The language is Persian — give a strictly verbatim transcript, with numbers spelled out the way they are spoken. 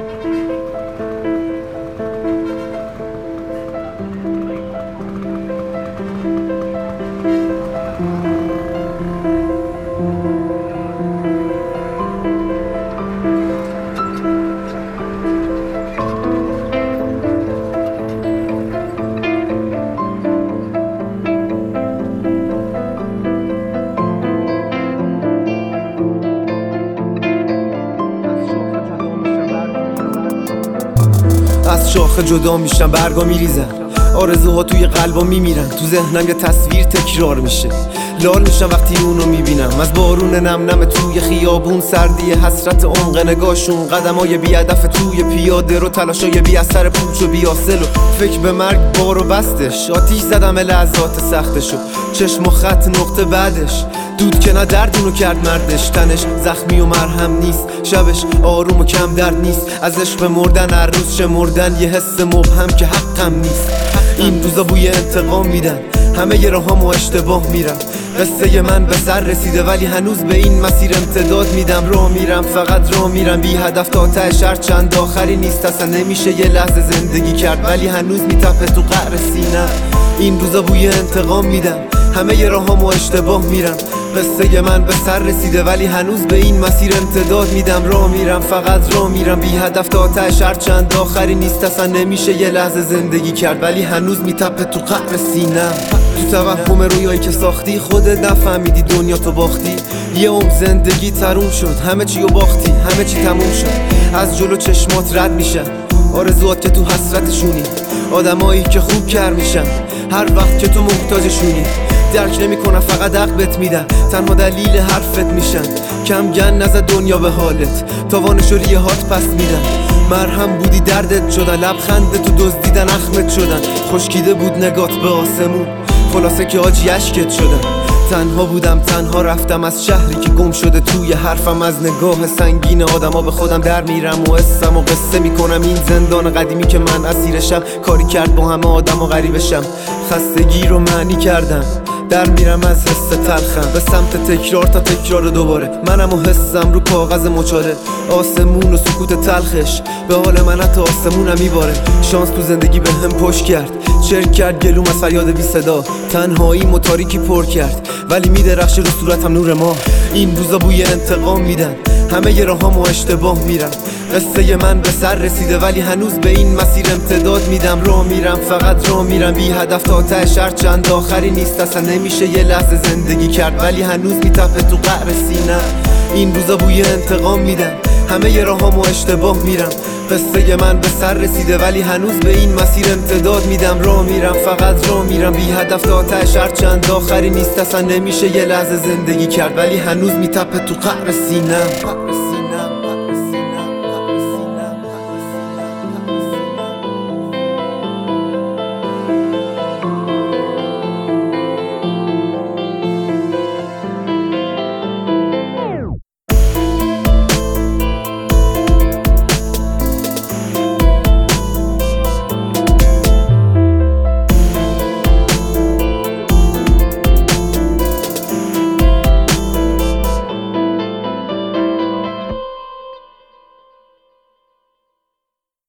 از شاخه جدا میشم، برگا میریزن، آرزوها توی قلبا میمیرن. تو ذهنم یه تصویر تکرار میشه، لال میشم وقتی اونو میبینم. از بارون نم نم توی خیابون، سردی حسرت عمق نگاهشون، قدمای بی هدف توی پیاده رو، تلاشای بی اثر پوچ و بی حاصل و فکر به مرگ بار و بستش. آتیش زدم لحظات سختشو، چشم و خط نقطه بعدش. دود که نه دردونو کرد مردش، تنش زخمی و مرهم نیست، شبش آروم و کم درد نیست. از عشق مردن هر روز شمردن یه حس مبهم که حقم نیست. این روزا بوی انتقام میدن، همه ی راهامو اشتباه میرم. قصه من به سر رسیده ولی هنوز به این مسیر امتداد میدم. راه میرم، فقط راه میرم، بی هدف تا ته شهر، چند آخری نیست. اصلا نمیشه یه لحظه زندگی کرد ولی هنوز میتپه تو قعر سینم. این روزا بوی انتقام میدم، همه ی راهامو اشتباه میرم. قصه من به سر رسیده ولی هنوز به این مسیر امتداد میدم. راه میرم، فقط راه میرم، بی هدف تا ته شهر، چند آخری نیست. اصلا نمیشه یه لحظه زندگی کرد ولی هنوز میتپه تو قعر سینم. تو توهم رویایی که ساختی، خودت نفهمیدی دنیا تو باختی. یه عمر زندگی تموم شد، همه چی رو باختی، همه چی تموم شد. از جلو چشمات رد میشن آرزوات که تو حسرتشونی، آدمایی که خوب کر میشن هر وقت که تو محتاجشونی. درک نمیکنن، فقط حق بهت میدن، تنها دلیل حرفت میشن. کم گن نزد دنیا به حالت، تاوانشو ریه هات پس میدن. مرهم بودی دردت شدن، لبخند تو دزدیدن اخمت شدن. خشکیده بود نگات به آسمون، خلاصه که آجی اشکت شدن. تنها بودم، تنها رفتم از شهری که گم شده توی حرفم. از نگاه سنگین آدما به خودم در میرم و حسم و قصه میکنم. این زندان قدیمی که من اسیرشم، کاری کرد با همه آدما غریبشم. خستگی رو معنی کردم، در میرم از حس تلخم به سمت تکرار تا تکرار دوباره. منم و حسم رو کاغذ مچاله، آسمون و سکوت تلخش به حال من حتی آسمونم میباره. شانس تو زندگی به هم پشت کرد، چرک کرد گلوم از فریاد بی صدا. تنهایی و تاریکی پر کرد ولی میدرخشه رو صورتم نور ما. این روزا بوی انتقام میدن، همه ی راهامو اشتباه میرم. قصه من به سر رسیده ولی هنوز به این مسیر امتداد میدم. راه میرم، فقط راه میرم، بی هدف تا ته شهر، چند آخری نیست. اصلا نمیشه یه لحظه زندگی کرد ولی هنوز میتپه تو قعر سینم. این روزا بوی انتقام میدم، همه ی راهامو اشتباه میرم. قصه من به سر رسیده ولی هنوز به این مسیر امتداد میدم. راه میرم، فقط راه میرم، بی هدف تا ته شهر، چند آخری نیست. اصلا نمیشه یه لحظه زندگی کرد ولی هنوز میتپه تو قعر سینم.